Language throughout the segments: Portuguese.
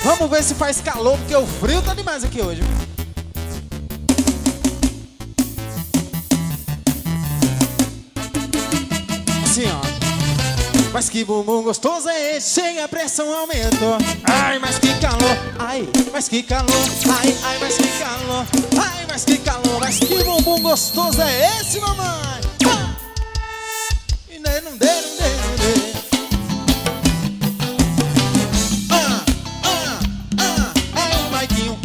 Vamos ver se faz calor, porque o frio tá demais aqui hoje. Assim, ó. Mas que bumbum gostoso é esse, chega a pressão aumentou. Ai, mas que calor, ai, mas que calor. Ai, ai, mas que calor, ai, mas que calor. Mas que bumbum gostoso é esse, mamãe? Ah! E não dê, não dê, não dê. É o Maiquinho.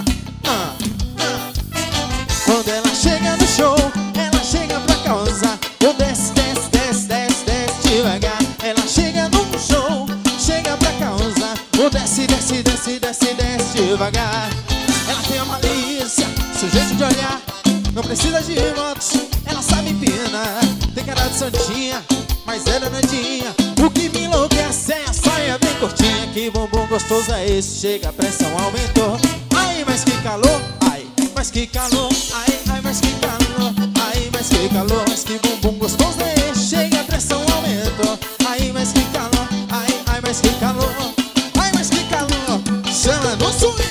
Quando ela chega no show, ela chega pra causar. Eu desce, desce, desce, desce, desce devagar. Ela chega no show, chega pra causar. Eu desce, desce, desce, desce, desce devagar. Ela tem a malícia, seu jeito de olhar. Não precisa de motos, ela sabe empinar. Tem cara de santinha, mas é danadinha. O que me enlouquece é a saia bem curtinha. Que bumbum gostoso é esse, chega a pressão aumentou. Ai, mas que calor, ai, mas que calor. Ai, ai, mas que calor, ai, mas que calor. Mas que bumbum gostoso é esse, chega a pressão aumentou. Ai, mas que calor, ai, ai, mas que calor. Ai, mas que calor, chama no swing.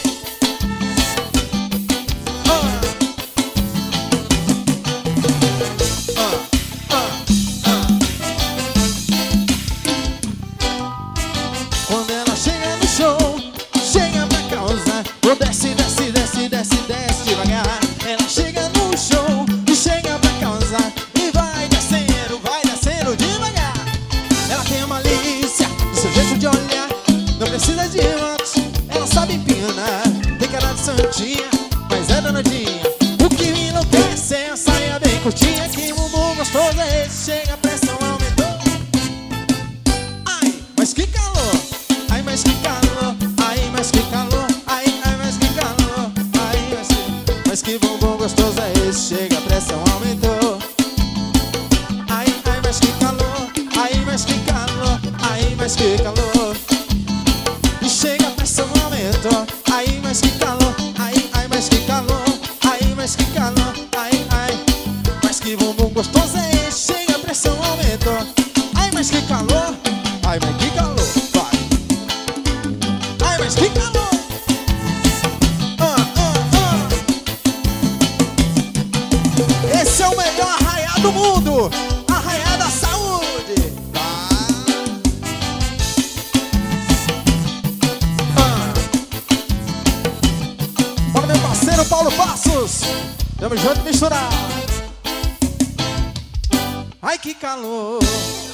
Quando ela chega no show, chega pra causar. Eu desce, desce, desce, desce, desce devagar. Ela chega no show e chega pra causar. E vai descendo devagar. Ela tem a malícia, seu jeito de olhar. Não precisa de motos, ela sabe empinar. Tem cara de santinha, mas é danadinha. O que me enlouquece é a saia bem curtinha. Que bumbum gostoso é esse, chega a pressão aumentou. Ai, mas que calor. Ai, mas que calor. Ai, mas que calor. Ai, ai, mas que calor. Ai, mas que bumbum gostoso é esse, chega a pressão aumentou. Ai, ai, mas que calor. Ai, mas que calor. Ai, mas que calor. E chega a pressão aumentou. Ai, mas que calor. Ai, ai, mas que calor. Ai, mas que calor. Ai, ai, mas que bumbum gostoso é esse, chega a pressão aumentou. Ai, mas que calor. Ai, mas que calor. Vai. Ai, mas que calor. Esse é o melhor arraiá do mundo. Arraiá da saúde. Bora, meu parceiro Paulo Passos. Tamo junto, misturar. Ai, que calor.